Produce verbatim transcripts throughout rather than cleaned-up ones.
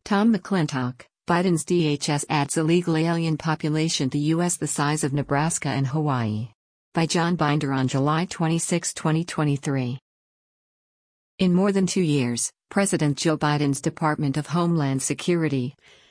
Tom McClintock, Biden's D H S adds illegal alien population to U S the size of Nebraska and Hawaii. By John Binder on July twenty-sixth, twenty twenty-three. In more than two years, President Joe Biden's Department of Homeland Security,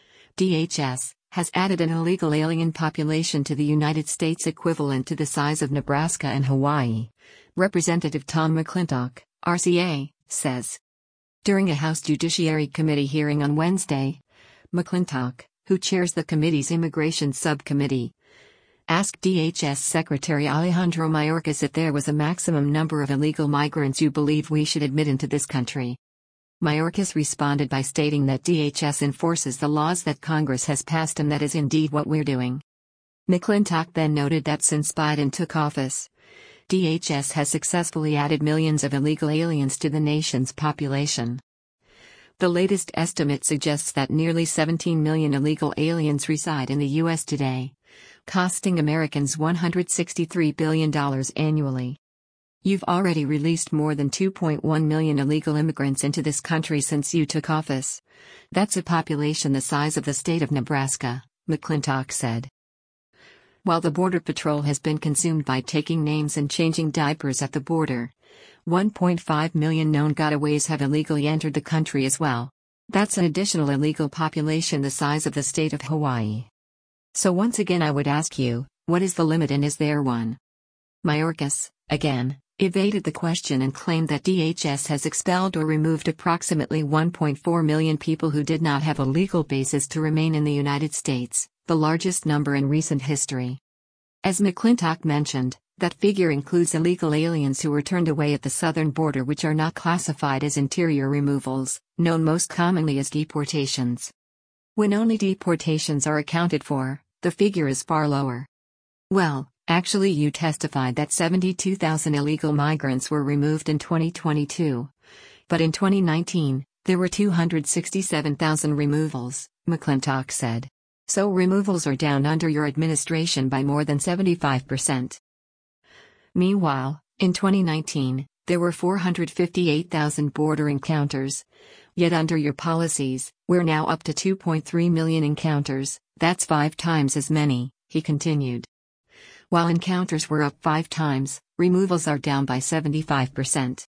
D H S, has added an illegal alien population to the United States equivalent to the size of Nebraska and Hawaii, Representative Tom McClintock, R C A, says. During a House Judiciary Committee hearing on Wednesday, McClintock, who chairs the committee's Immigration Subcommittee, asked D H S Secretary Alejandro Mayorkas if there was a maximum number of illegal migrants you believe we should admit into this country. Mayorkas responded by stating that D H S enforces the laws that Congress has passed, and that is indeed what we're doing. McClintock then noted that since Biden took office, D H S has successfully added millions of illegal aliens to the nation's population. The latest estimate suggests that nearly seventeen million illegal aliens reside in the U S today, costing Americans one hundred sixty-three billion dollars annually. You've already released more than two point one million illegal immigrants into this country since you took office. That's a population the size of the state of Nebraska, McClintock said. While the Border Patrol has been consumed by taking names and changing diapers at the border, one point five million known gotaways have illegally entered the country as well. That's an additional illegal population the size of the state of Hawaii. So once again I would ask you, what is the limit, and is there one? Mayorkas, again, evaded the question and claimed that D H S has expelled or removed approximately one point four million people who did not have a legal basis to remain in the United States, the largest number in recent history. As McClintock mentioned, that figure includes illegal aliens who were turned away at the southern border, which are not classified as interior removals, known most commonly as deportations. When only deportations are accounted for, the figure is far lower. Well, actually you testified that seventy-two thousand illegal migrants were removed in twenty twenty-two. But in twenty nineteen, there were two hundred sixty-seven thousand removals, McClintock said. So removals are down under your administration by more than seventy-five percent. Meanwhile, in twenty nineteen, there were four hundred fifty-eight thousand border encounters. Yet under your policies, we're now up to two point three million encounters. That's five times as many, he continued. While encounters were up five times, removals are down by seventy-five percent.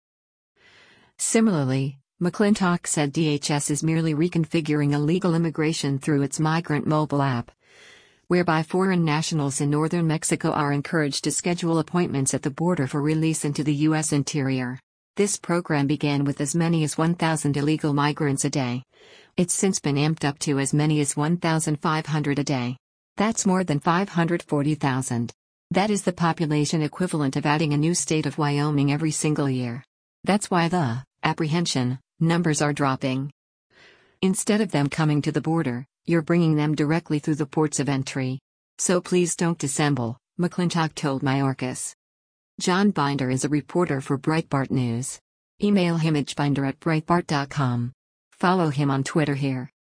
Similarly, McClintock said D H S is merely reconfiguring illegal immigration through its migrant mobile app, whereby foreign nationals in northern Mexico are encouraged to schedule appointments at the border for release into the U S interior. This program began with as many as one thousand illegal migrants a day. It's since been amped up to as many as one thousand five hundred a day. That's more than five hundred forty thousand. That is the population equivalent of adding a new state of Wyoming every single year. That's why the apprehension numbers are dropping. Instead of them coming to the border, you're bringing them directly through the ports of entry. So please don't dissemble, McClintock told Mayorkas. John Binder is a reporter for Breitbart News. Email him at binder at breitbart dot com. Follow him on Twitter here.